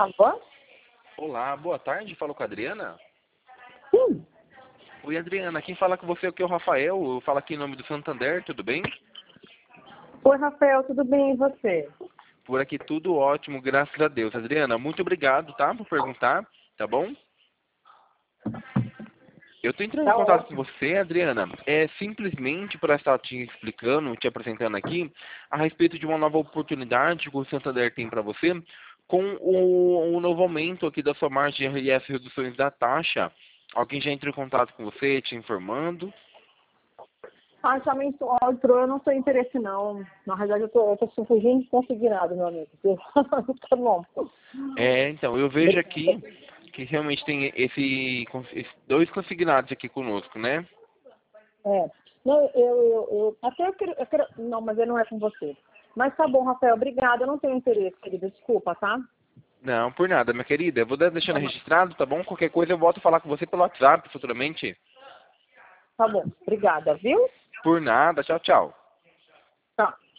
Alô? Olá, boa tarde, falo com a Adriana. Sim. Oi, Adriana, quem fala com você aqui é o Rafael, eu falo aqui em nome do Santander, tudo bem? Oi, Rafael, tudo bem e você? Por aqui tudo ótimo, graças a Deus. Adriana, muito obrigado, tá, por perguntar, tá bom? Eu tô entrando em Tá contato com ótimo. você, Adriana, simplesmente para estar te explicando, te apresentando aqui, a respeito de uma nova oportunidade que o Santander tem para você, com o novo aumento aqui da sua margem de IRS, reduções da taxa. Alguém já entrou em contato com você, te informando? Ah, também entrou, eu não tenho interesse não. Na realidade, eu tô fugindo de conseguir nada, meu amigo. Tá bom. Então, eu vejo aqui que realmente tem esses dois consignados aqui conosco, né? É. Não, até eu quero. Não, mas ele não é com você. Mas tá bom, Rafael, obrigada. Eu não tenho interesse, querida. Desculpa, tá? Não, por nada, minha querida. Eu vou deixando Tá bom. registrado, tá bom? Qualquer coisa eu volto a falar com você pelo WhatsApp futuramente. Tá bom. Obrigada, viu? Por nada, tchau, tchau. Tá.